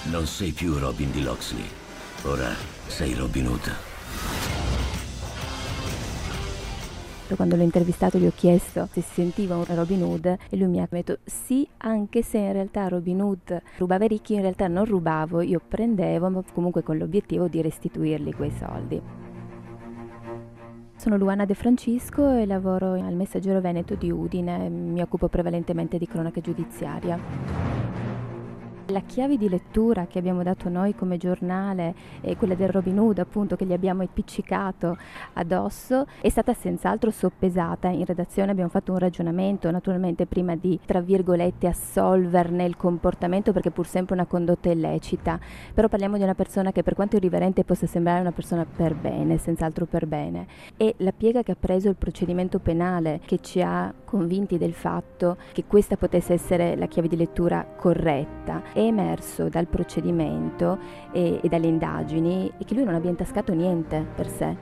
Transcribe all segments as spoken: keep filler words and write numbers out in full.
Non sei più Robin di Locksley. Ora sei Robin Hood. Quando l'ho intervistato gli ho chiesto se si sentiva un Robin Hood e lui mi ha detto sì, anche se in realtà Robin Hood rubava i ricchi, in realtà non rubavo, io prendevo, ma comunque con l'obiettivo di restituirli quei soldi. Sono Luana De Francisco e lavoro al Messaggero Veneto di Udine, mi occupo prevalentemente di cronaca giudiziaria. La chiave di lettura che abbiamo dato noi come giornale è quella del Robin Hood, appunto, che gli abbiamo appiccicato addosso, è stata senz'altro soppesata. In redazione abbiamo fatto un ragionamento, naturalmente prima di, tra virgolette, assolverne il comportamento, perché è pur sempre una condotta illecita, però parliamo di una persona che, per quanto irriverente possa sembrare, una persona per bene, senz'altro per bene. E la piega che ha preso il procedimento penale, che ci ha convinti del fatto che questa potesse essere la chiave di lettura corretta, è emerso dal procedimento e, e dalle indagini e che lui non abbia intascato niente per sé.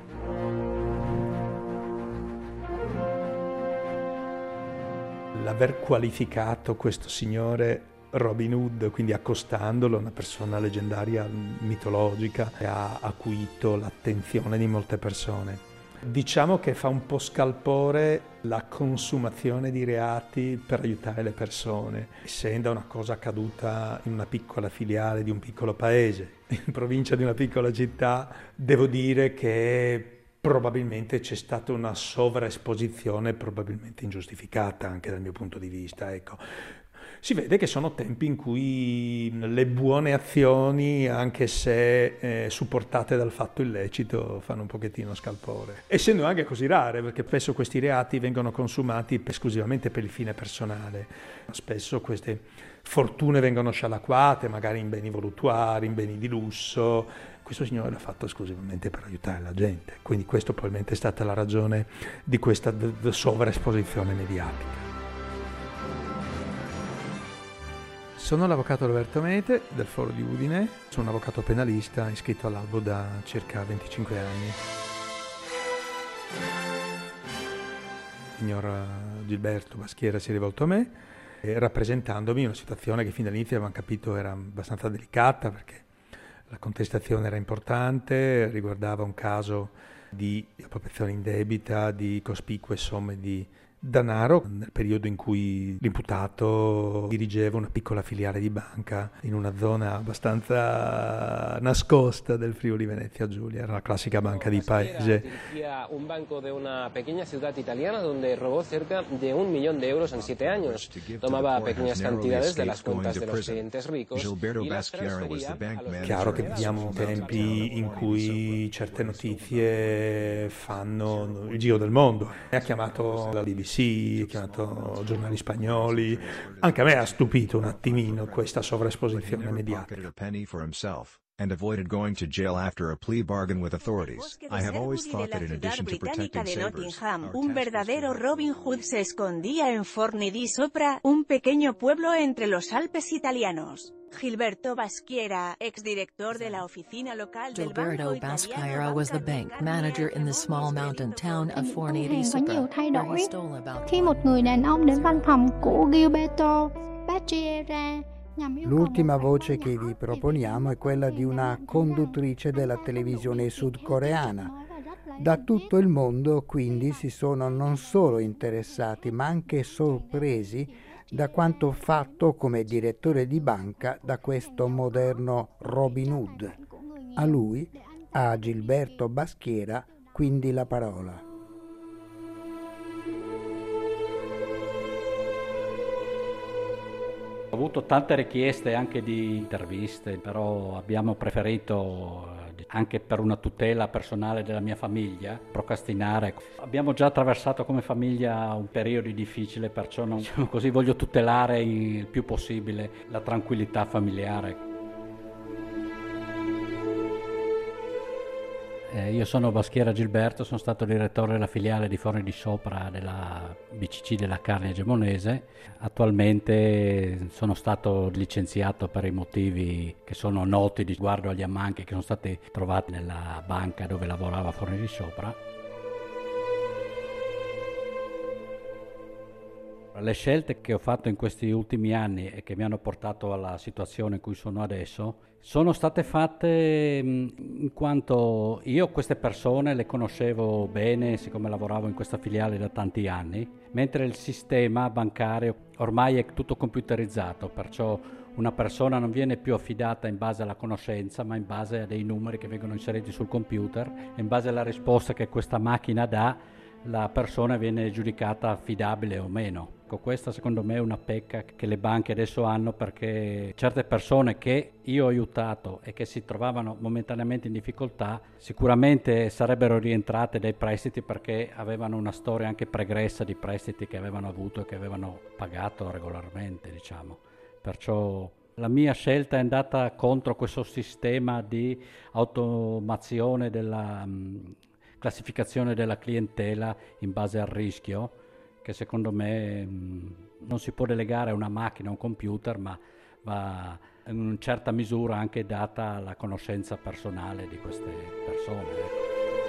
L'aver qualificato questo signore Robin Hood, quindi accostandolo a una persona leggendaria, mitologica, ha acuito l'attenzione di molte persone. Diciamo che fa un po' scalpore la consumazione di reati per aiutare le persone, essendo una cosa accaduta in una piccola filiale di un piccolo paese, in provincia di una piccola città. Devo dire che probabilmente c'è stata una sovraesposizione, probabilmente ingiustificata anche dal mio punto di vista, ecco. Si vede che sono tempi in cui le buone azioni, anche se eh, supportate dal fatto illecito, fanno un pochettino scalpore. Essendo anche così rare, perché spesso questi reati vengono consumati esclusivamente per il fine personale. Spesso queste fortune vengono scialacquate, magari in beni voluttuari, in beni di lusso. Questo signore l'ha fatto esclusivamente per aiutare la gente. Quindi questo probabilmente è stata la ragione di questa d- d- sovraesposizione mediatica. Sono l'avvocato Roberto Mete del Foro di Udine, sono un avvocato penalista iscritto all'albo da circa venticinque anni. Il signor Gilberto Baschiera si è rivolto a me, eh, rappresentandomi una situazione che fin dall'inizio avevamo capito era abbastanza delicata, perché la contestazione era importante, riguardava un caso di appropriazione indebita di cospicue somme di denaro nel periodo in cui l'imputato dirigeva una piccola filiale di banca in una zona abbastanza nascosta del Friuli Venezia Giulia, era la classica banca di paese. Dirigía un banco de una pequeña ciudad italiana donde robó cerca de un millón de euros en siete años. Tomaba pequeñas cantidades de las cuentas de los clientes ricos y las transfería a los... Chiaro che viviamo tempi in cui certe notizie fanno il giro del mondo. Ha chiamato la B B C, ha chiamato giornali spagnoli. Anche a me ha stupito un attimino questa sovraesposizione mediatica. And avoided going to jail after a plea bargain with authorities. I have always thought that in addition to protecting sabers, un verdadero Robin Hood se escondía en Forni di Sopra, un pequeño pueblo entre los Alpes italianos. Gilberto Baschiera, exdirector de la oficina local del Banco Gilberto Baschiera was the bank manager in the small mountain town of Forni di Sopra, where he stole about... Khi một người đàn ông đến văn phòng của Gilberto Baschiera. L'ultima voce che vi proponiamo è quella di una conduttrice della televisione sudcoreana. Da tutto il mondo quindi si sono non solo interessati ma anche sorpresi da quanto fatto come direttore di banca da questo moderno Robin Hood. A lui, a Gilberto Baschiera, quindi la parola. Ho avuto tante richieste anche di interviste, però abbiamo preferito, anche per una tutela personale della mia famiglia, procrastinare. Abbiamo già attraversato come famiglia un periodo difficile, perciò non, diciamo così, voglio tutelare il più possibile la tranquillità familiare. Eh, io sono Baschiera Gilberto, sono stato direttore della filiale di Forni di Sopra della B C C della Carnia Gemonese. Attualmente sono stato licenziato per i motivi che sono noti di riguardo agli ammanchi che sono stati trovati nella banca dove lavorava Forni di Sopra. Le scelte che ho fatto in questi ultimi anni e che mi hanno portato alla situazione in cui sono adesso sono state fatte in quanto io queste persone le conoscevo bene, siccome lavoravo in questa filiale da tanti anni, mentre il sistema bancario ormai è tutto computerizzato, perciò una persona non viene più affidata in base alla conoscenza, ma in base a dei numeri che vengono inseriti sul computer e in base alla risposta che questa macchina dà, la persona viene giudicata affidabile o meno. Ecco, questa secondo me è una pecca che le banche adesso hanno, perché certe persone che io ho aiutato e che si trovavano momentaneamente in difficoltà sicuramente sarebbero rientrate dai prestiti, perché avevano una storia anche pregressa di prestiti che avevano avuto e che avevano pagato regolarmente, diciamo. Perciò la mia scelta è andata contro questo sistema di automazione della mh, classificazione della clientela in base al rischio, che secondo me mh, non si può delegare a una macchina, a un computer, ma va in una certa misura anche data la conoscenza personale di queste persone. Ecco.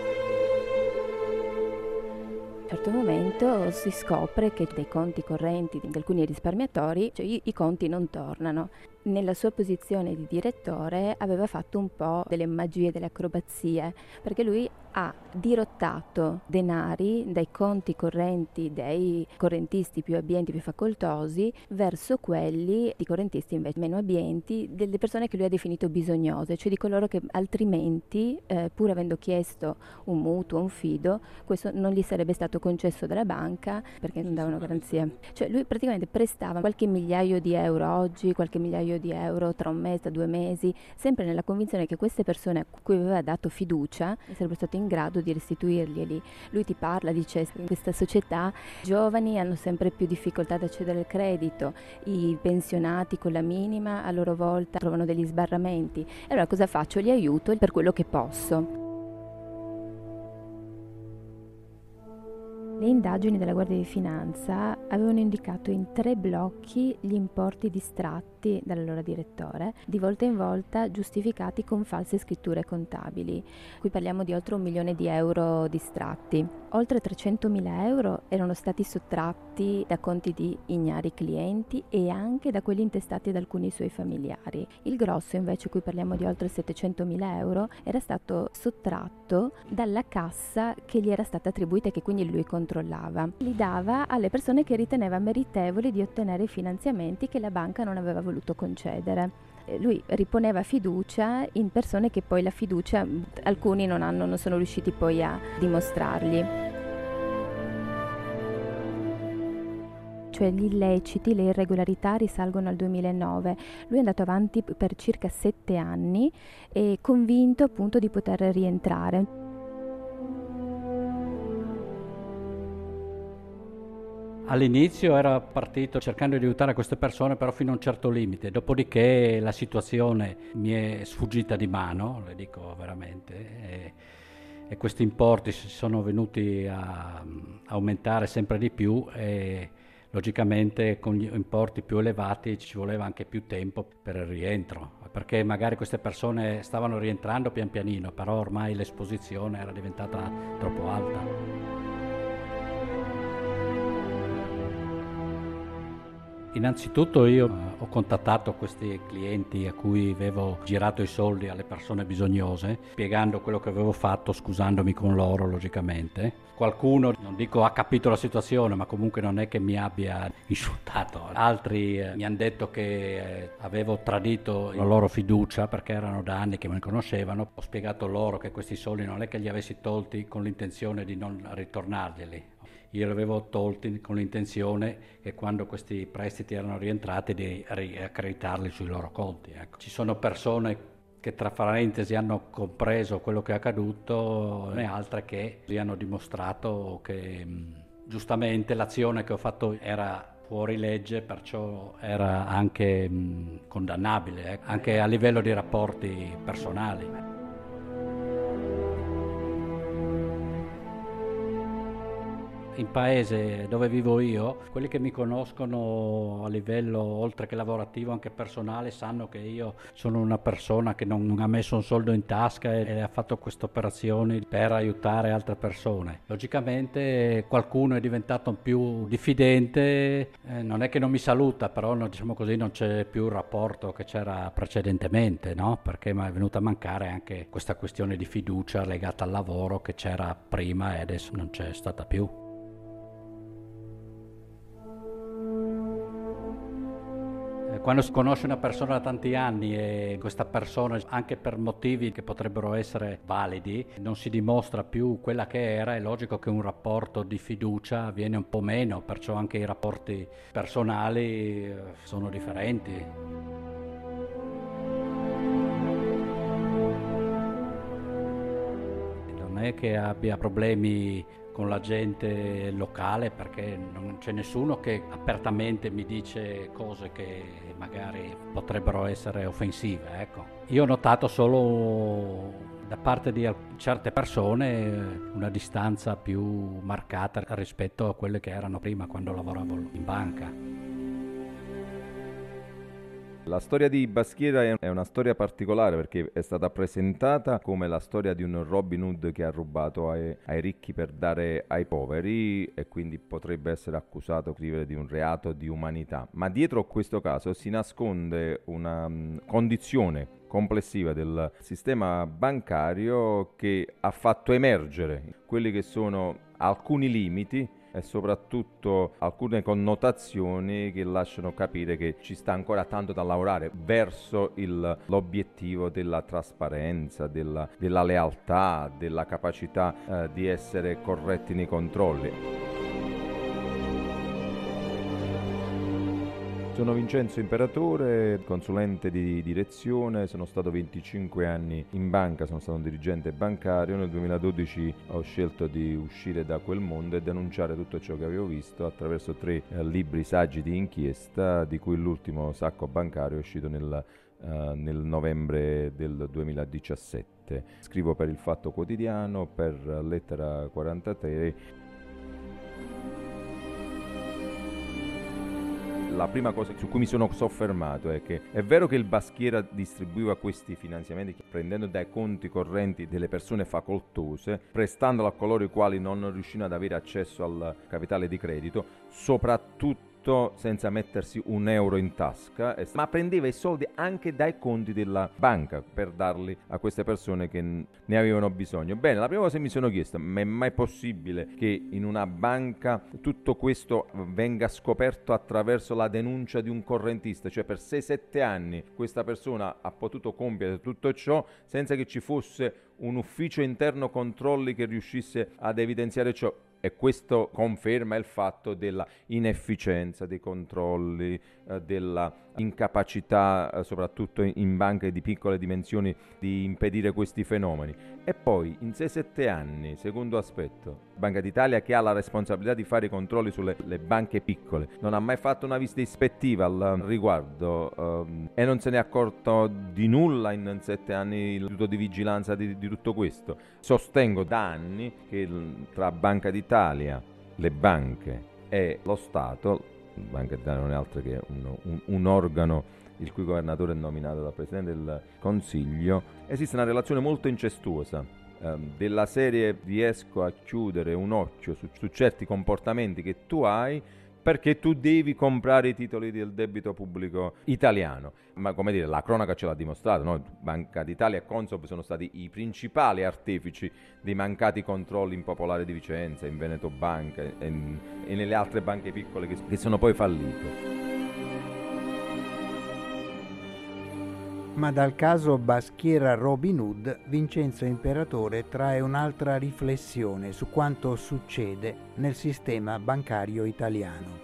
A un certo momento si scopre che dai conti correnti di alcuni risparmiatori, cioè i, i conti non tornano. Nella sua posizione di direttore aveva fatto un po' delle magie, delle acrobazie, perché lui ha dirottato denari dai conti correnti dei correntisti più abbienti, più facoltosi, verso quelli di correntisti invece meno abbienti, delle persone che lui ha definito bisognose, cioè di coloro che altrimenti, eh, pur avendo chiesto un mutuo, un fido, questo non gli sarebbe stato concesso dalla banca perché non davano garanzie. Cioè lui praticamente prestava qualche migliaio di euro oggi, qualche migliaio di euro tra un mese, due mesi, sempre nella convinzione che queste persone a cui aveva dato fiducia sarebbero state in grado di restituirglieli. Lui ti parla, dice, in questa società i giovani hanno sempre più difficoltà ad accedere al credito, i pensionati con la minima a loro volta trovano degli sbarramenti. E allora cosa faccio? Li aiuto per quello che posso. Le indagini della Guardia di Finanza avevano indicato in tre blocchi gli importi distratti dall'allora direttore, di volta in volta giustificati con false scritture contabili. Qui parliamo di oltre un milione di euro distratti. Oltre trecentomila euro erano stati sottratti da conti di ignari clienti e anche da quelli intestati ad alcuni suoi familiari. Il grosso, invece, qui parliamo di oltre settecentomila euro, era stato sottratto dalla cassa che gli era stata attribuita e che quindi lui controllava. Li dava alle persone che riteneva meritevoli di ottenere i finanziamenti che la banca non aveva voluto concedere. Lui riponeva fiducia in persone che poi la fiducia alcuni non hanno, non sono riusciti poi a dimostrargli. Cioè gli illeciti, le irregolarità risalgono al duemilanove. Lui è andato avanti per circa sette anni e convinto appunto di poter rientrare. All'inizio era partito cercando di aiutare queste persone, però fino a un certo limite, dopodiché la situazione mi è sfuggita di mano, le dico veramente, e, e questi importi si sono venuti a aumentare sempre di più e logicamente con gli importi più elevati ci voleva anche più tempo per il rientro, perché magari queste persone stavano rientrando pian pianino, però ormai l'esposizione era diventata troppo alta. Innanzitutto io ho contattato questi clienti a cui avevo girato i soldi alle persone bisognose, spiegando quello che avevo fatto, scusandomi con loro logicamente. Qualcuno, non dico ha capito la situazione, ma comunque non è che mi abbia insultato. Altri eh, mi hanno detto che eh, avevo tradito la loro fiducia perché erano da anni che mi conoscevano. Ho spiegato loro che questi soldi non è che li avessi tolti con l'intenzione di non ritornarglieli. Io li avevo tolti con l'intenzione che quando questi prestiti erano rientrati di riaccreditarli sui loro conti. Ecco. Ci sono persone che tra parentesi hanno compreso quello che è accaduto e altre che gli hanno dimostrato che mh, giustamente l'azione che ho fatto era fuori legge, perciò era anche mh, condannabile, eh, anche a livello di rapporti personali. In paese dove vivo io, quelli che mi conoscono a livello oltre che lavorativo anche personale sanno che io sono una persona che non, non ha messo un soldo in tasca e, e ha fatto queste operazioni per aiutare altre persone. Logicamente qualcuno è diventato più diffidente, eh, non è che non mi saluta, però no, diciamo così non c'è più il rapporto che c'era precedentemente, no? Perché mi è venuta a mancare anche questa questione di fiducia legata al lavoro che c'era prima e adesso non c'è stata più. Quando si conosce una persona da tanti anni e questa persona, anche per motivi che potrebbero essere validi, non si dimostra più quella che era, è logico che un rapporto di fiducia viene un po' meno, perciò anche i rapporti personali sono differenti. Non è che abbia problemi con la gente locale, perché non c'è nessuno che apertamente mi dice cose che magari potrebbero essere offensive, ecco. Io ho notato solo da parte di certe persone una distanza più marcata rispetto a quelle che erano prima quando lavoravo in banca. La storia di Baschiera è una storia particolare perché è stata presentata come la storia di un Robin Hood che ha rubato ai, ai ricchi per dare ai poveri e quindi potrebbe essere accusato di un reato di umanità. Ma dietro questo caso si nasconde una um, condizione complessiva del sistema bancario che ha fatto emergere quelli che sono alcuni limiti e soprattutto alcune connotazioni che lasciano capire che ci sta ancora tanto da lavorare verso il, l'obiettivo della trasparenza, della, della lealtà, della capacità eh, di essere corretti nei controlli. Sono Vincenzo Imperatore, consulente di direzione, sono stato venticinque anni in banca, sono stato un dirigente bancario. Nel duemiladodici ho scelto di uscire da quel mondo e denunciare tutto ciò che avevo visto attraverso tre eh, libri saggi di inchiesta, di cui l'ultimo, Sacco bancario, è uscito nel, uh, nel novembre del duemiladiciassette. Scrivo per Il Fatto Quotidiano, per Lettera quarantatré. La prima cosa su cui mi sono soffermato è che è vero che il Baschiera distribuiva questi finanziamenti prendendo dai conti correnti delle persone facoltose, prestandolo a coloro i quali non riuscivano ad avere accesso al capitale di credito, soprattutto senza mettersi un euro in tasca, ma prendeva i soldi anche dai conti della banca per darli a queste persone che ne avevano bisogno. Bene, la prima cosa che mi sono chiesto: ma è mai possibile che in una banca tutto questo venga scoperto attraverso la denuncia di un correntista? Cioè per sei sette anni questa persona ha potuto compiere tutto ciò senza che ci fosse un ufficio interno controlli che riuscisse ad evidenziare ciò. E questo conferma il fatto della inefficienza dei controlli, eh, della incapacità, eh, soprattutto in banche di piccole dimensioni, di impedire questi fenomeni. E poi, in sei sette anni, secondo aspetto, Banca d'Italia, che ha la responsabilità di fare i controlli sulle le banche piccole, non ha mai fatto una visita ispettiva al riguardo ehm, e non se ne è accorto di nulla in sette anni l'istituto di vigilanza di, di tutto questo. Sostengo da anni che il, tra Banca d'Italia, le banche e lo Stato, Banca d'Italia non è altro che un, un, un organo il cui governatore è nominato dal Presidente del Consiglio, esiste una relazione molto incestuosa, ehm, della serie riesco a chiudere un occhio su, su certi comportamenti che tu hai perché tu devi comprare i titoli del debito pubblico italiano. Ma come dire, la cronaca ce l'ha dimostrato, no? Banca d'Italia e Consob sono stati i principali artefici dei mancati controlli in Popolare di Vicenza, in Veneto Banca e, e nelle altre banche piccole che, che sono poi fallite. Ma dal caso Baschiera Robin Hood, Vincenzo Imperatore trae un'altra riflessione su quanto succede nel sistema bancario italiano.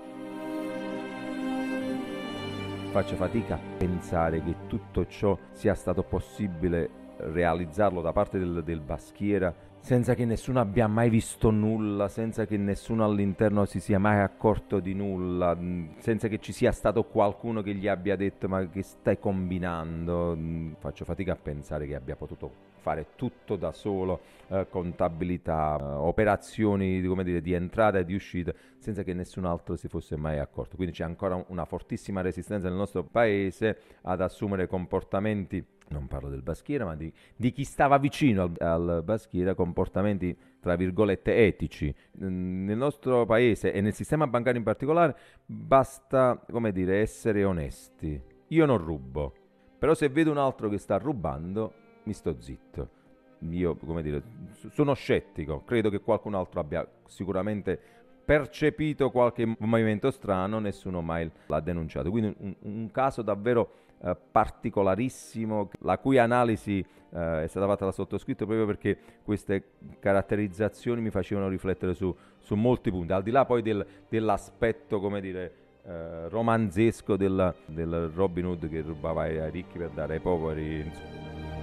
Faccio fatica a pensare che tutto ciò sia stato possibile realizzarlo da parte del, del Baschiera senza che nessuno abbia mai visto nulla, senza che nessuno all'interno si sia mai accorto di nulla, senza che ci sia stato qualcuno che gli abbia detto ma che stai combinando. Faccio fatica a pensare che abbia potuto fare tutto da solo, eh, contabilità, eh, operazioni come dire, di entrata e di uscita, senza che nessun altro si fosse mai accorto. Quindi c'è ancora una fortissima resistenza nel nostro paese ad assumere comportamenti, non parlo del Baschiera, ma di, di chi stava vicino al, al Baschiera, comportamenti tra virgolette etici. Nel nostro paese e nel sistema bancario in particolare basta, come dire, essere onesti. Io non rubo, però se vedo un altro che sta rubando mi sto zitto. Io, come dire, sono scettico, credo che qualcun altro abbia sicuramente percepito qualche movimento strano, nessuno mai l'ha denunciato. Quindi un, un caso davvero eh, particolarissimo, la cui analisi eh, è stata fatta da sottoscritto proprio perché queste caratterizzazioni mi facevano riflettere su, su molti punti, al di là poi del, dell'aspetto, come dire, eh, romanzesco del, del Robin Hood che rubava ai, ai ricchi per dare ai poveri, insomma.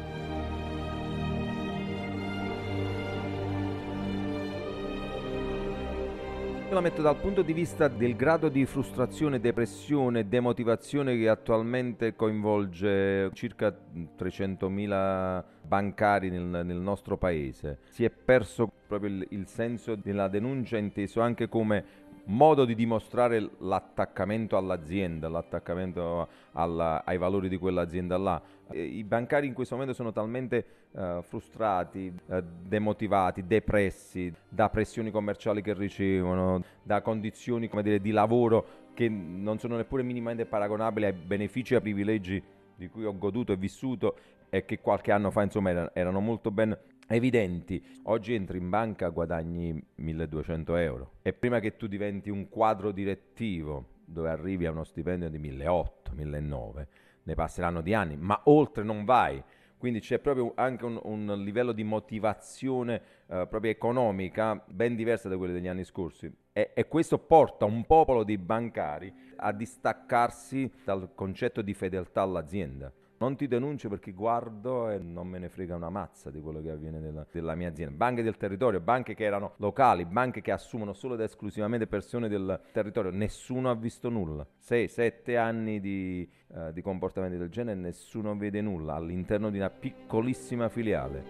Io la metto dal punto di vista del grado di frustrazione, depressione, demotivazione che attualmente coinvolge circa trecentomila bancari nel, nel nostro paese. Si è perso proprio il, il senso della denuncia, inteso anche come modo di dimostrare l'attaccamento all'azienda, l'attaccamento alla, ai valori di quell'azienda là. I bancari in questo momento sono talmente uh, frustrati, uh, demotivati, depressi da pressioni commerciali che ricevono, da condizioni, come dire, di lavoro che non sono neppure minimamente paragonabili ai benefici e ai privilegi di cui ho goduto e vissuto e che qualche anno fa insomma erano, erano molto ben evidenti. Oggi entri in banca, guadagni milleduecento euro e prima che tu diventi un quadro direttivo dove arrivi a uno stipendio di milleottocento, millenovecento, ne passeranno di anni, ma oltre non vai. Quindi c'è proprio anche un, un livello di motivazione eh, proprio economica ben diversa da quelli degli anni scorsi e, e questo porta un popolo di bancari a distaccarsi dal concetto di fedeltà all'azienda. Non ti denuncio perché guardo e non me ne frega una mazza di quello che avviene nella, della mia azienda. Banche del territorio, banche che erano locali, banche che assumono solo ed esclusivamente persone del territorio. Nessuno ha visto nulla. Sei, sette anni di, uh, di comportamenti del genere e nessuno vede nulla all'interno di una piccolissima filiale.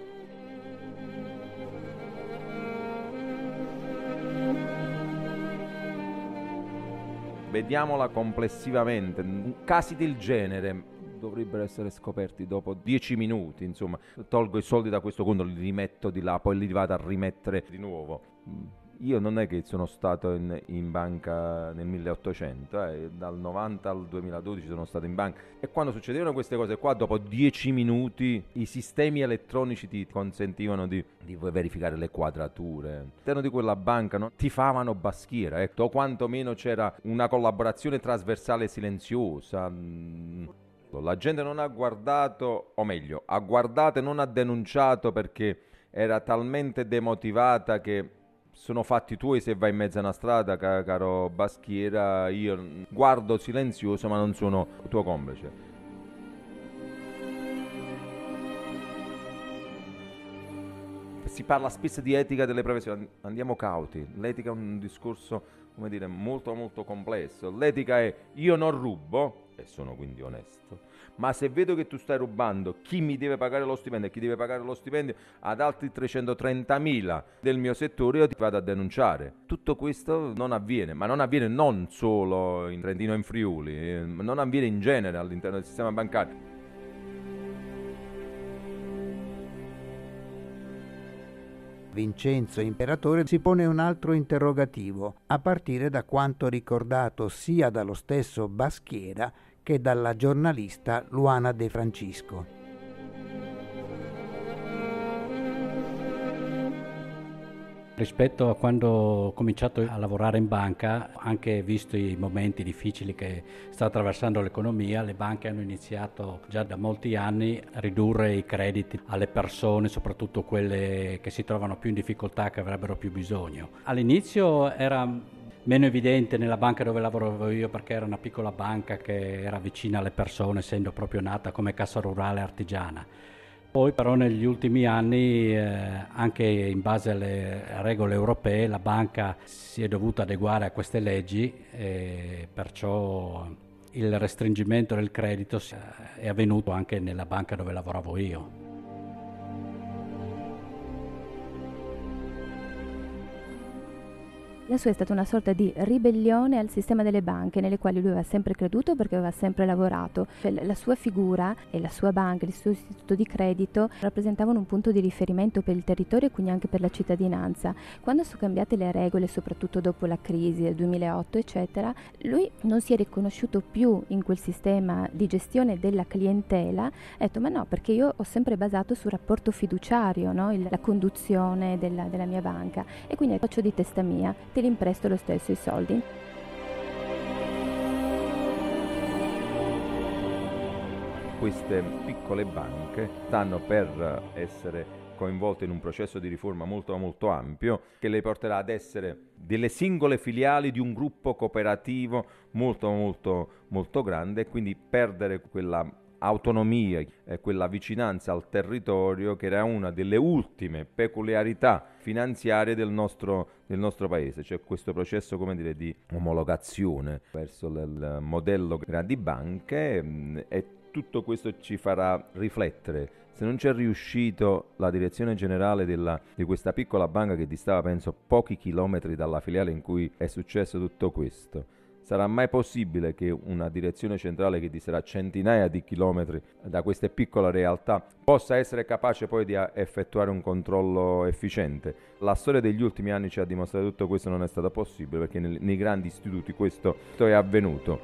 Vediamola complessivamente. Casi del genere dovrebbero essere scoperti dopo dieci minuti, insomma, tolgo i soldi da questo conto, li rimetto di là, poi li vado a rimettere di nuovo. Io non è che sono stato in, in banca nel milleottocento, eh, dal novanta al duemiladodici sono stato in banca e quando succedevano queste cose qua, dopo dieci minuti i sistemi elettronici ti consentivano di, di verificare le quadrature. All'interno di quella banca no, ti favano Baschiera, ecco, o quantomeno c'era una collaborazione trasversale silenziosa. Mm. La gente non ha guardato, o meglio, ha guardato e non ha denunciato perché era talmente demotivata che sono fatti tuoi se vai in mezzo a una strada, ca- caro Baschiera, io guardo silenzioso ma non sono tuo complice. Si parla spesso di etica delle professioni, andiamo cauti, l'etica è un discorso, come dire, molto molto complesso. L'etica è io non rubo e sono quindi onesto, ma se vedo che tu stai rubando, chi mi deve pagare lo stipendio e chi deve pagare lo stipendio ad altri trecentotrentamila del mio settore, io ti vado a denunciare. Tutto questo non avviene, ma non avviene non solo in Trentino e in Friuli, eh, non avviene in genere all'interno del sistema bancario. Vincenzo Imperatore si pone un altro interrogativo, a partire da quanto ricordato sia dallo stesso Baschiera che dalla giornalista Luana De Francisco. Rispetto a quando ho cominciato a lavorare in banca, anche visto i momenti difficili che sta attraversando l'economia, le banche hanno iniziato già da molti anni a ridurre i crediti alle persone, soprattutto quelle che si trovano più in difficoltà, che avrebbero più bisogno. All'inizio era meno evidente nella banca dove lavoravo io perché era una piccola banca che era vicina alle persone, essendo proprio nata come cassa rurale artigiana. Poi però negli ultimi anni, eh, anche in base alle regole europee, la banca si è dovuta adeguare a queste leggi e perciò il restringimento del credito è avvenuto anche nella banca dove lavoravo io. La sua è stata una sorta di ribellione al sistema delle banche, nelle quali lui aveva sempre creduto perché aveva sempre lavorato. La sua figura e la sua banca, il suo istituto di credito, rappresentavano un punto di riferimento per il territorio e quindi anche per la cittadinanza. Quando sono cambiate le regole, soprattutto dopo la crisi del duemilaotto, eccetera, lui non si è riconosciuto più in quel sistema di gestione della clientela. Ha detto, ma no, perché io ho sempre basato sul rapporto fiduciario, no? Il, la conduzione della, della mia banca. E quindi faccio di testa mia, te li impresto lo stesso i soldi. Queste piccole banche stanno per essere coinvolte in un processo di riforma molto molto ampio che le porterà ad essere delle singole filiali di un gruppo cooperativo molto molto molto grande e quindi perdere quella autonomia e quella vicinanza al territorio che era una delle ultime peculiarità finanziarie del nostro, del nostro paese. C'è questo processo, come dire, di omologazione verso il modello grandi banche mh, e tutto questo ci farà riflettere. Se non c'è riuscito la direzione generale della, di questa piccola banca che distava, penso, pochi chilometri dalla filiale in cui è successo tutto questo, sarà mai possibile che una direzione centrale che disterà centinaia di chilometri da queste piccole realtà possa essere capace poi di effettuare un controllo efficiente? La storia degli ultimi anni ci ha dimostrato che tutto questo non è stato possibile, perché nei, nei grandi istituti questo è avvenuto.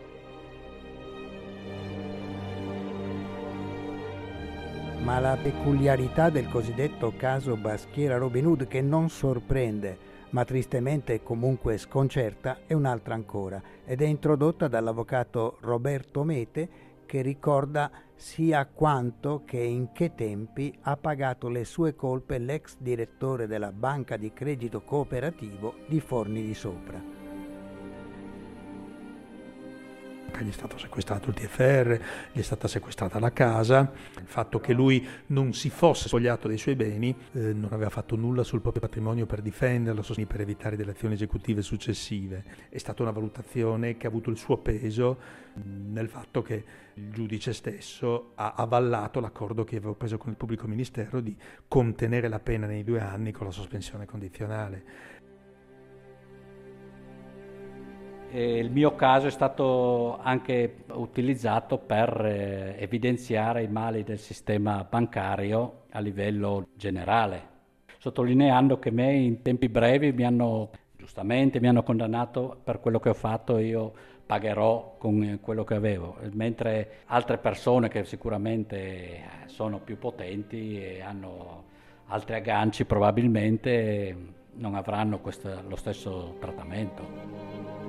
Ma la peculiarità del cosiddetto caso Baschiera-Robin Hood, che non sorprende ma tristemente comunque sconcerta, è un'altra ancora ed è introdotta dall'avvocato Roberto Mete, che ricorda sia quanto che in che tempi ha pagato le sue colpe l'ex direttore della banca di credito cooperativo di Forni di Sopra. Gli è stato sequestrato il T F R, gli è stata sequestrata la casa, il fatto che lui non si fosse spogliato dei suoi beni, eh, non aveva fatto nulla sul proprio patrimonio per difenderlo, per evitare delle azioni esecutive successive. È stata una valutazione che ha avuto il suo peso nel fatto che il giudice stesso ha avallato l'accordo che avevo preso con il pubblico ministero di contenere la pena nei due anni con la sospensione condizionale. E il mio caso è stato anche utilizzato per eh, evidenziare i mali del sistema bancario a livello generale, sottolineando che me in tempi brevi mi hanno, giustamente, mi hanno condannato per quello che ho fatto, io pagherò con quello che avevo, mentre altre persone che sicuramente sono più potenti e hanno altri agganci probabilmente non avranno questo, lo stesso trattamento.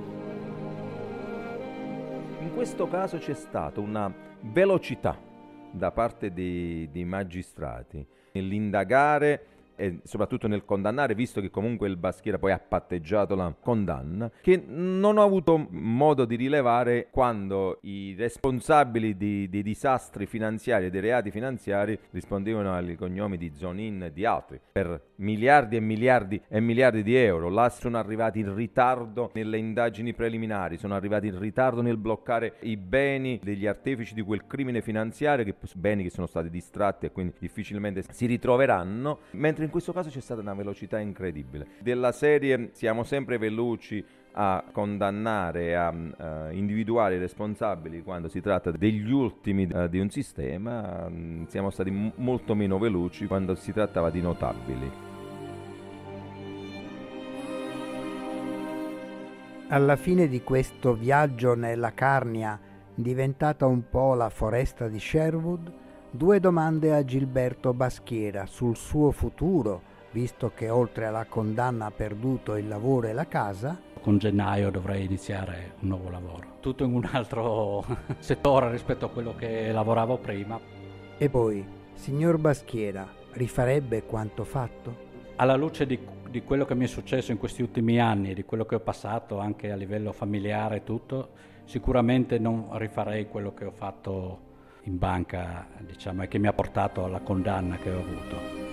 In questo caso c'è stata una velocità da parte dei, dei magistrati nell'indagare e soprattutto nel condannare, visto che comunque il Baschiera poi ha patteggiato la condanna, che non ho avuto modo di rilevare quando i responsabili di, dei disastri finanziari e dei reati finanziari rispondevano ai cognomi di Zonin e di altri per miliardi e miliardi e miliardi di euro. Là sono arrivati in ritardo nelle indagini preliminari, sono arrivati in ritardo nel bloccare i beni degli artefici di quel crimine finanziario, che beni che sono stati distratti e quindi difficilmente si ritroveranno, mentre in questo caso c'è stata una velocità incredibile. Della serie siamo sempre veloci a condannare, a uh, individuare i responsabili quando si tratta degli ultimi uh, di un sistema, um, siamo stati m- molto meno veloci quando si trattava di notabili. Alla fine di questo viaggio nella Carnia, diventata un po' la foresta di Sherwood, due domande a Gilberto Baschiera sul suo futuro, visto che oltre alla condanna ha perduto il lavoro e la casa. Con gennaio dovrei iniziare un nuovo lavoro, tutto in un altro settore rispetto a quello che lavoravo prima. E poi, signor Baschiera, rifarebbe quanto fatto? Alla luce di, di quello che mi è successo in questi ultimi anni e di quello che ho passato anche a livello familiare e tutto, sicuramente non rifarei quello che ho fatto in banca, diciamo, e che mi ha portato alla condanna che ho avuto.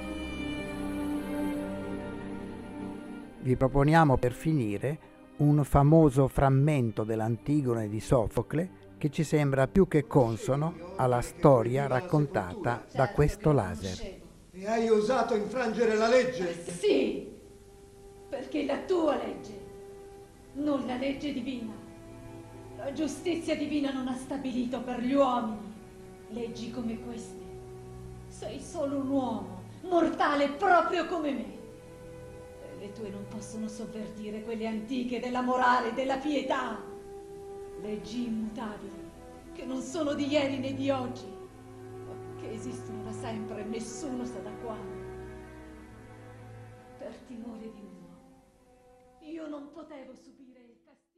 Vi proponiamo per finire un famoso frammento dell'Antigone di Sofocle che ci sembra più che consono alla storia raccontata da questo laser. E hai osato infrangere la legge? Sì, perché la tua legge, non la legge divina. La giustizia divina non ha stabilito per gli uomini leggi come queste. Sei solo un uomo, mortale proprio come me. E le tue non possono sovvertire quelle antiche della morale e della pietà. Leggi immutabili, che non sono di ieri né di oggi, ma che esistono da sempre e nessuno sa da quando. Per timore di uno, io non potevo subire il castigo.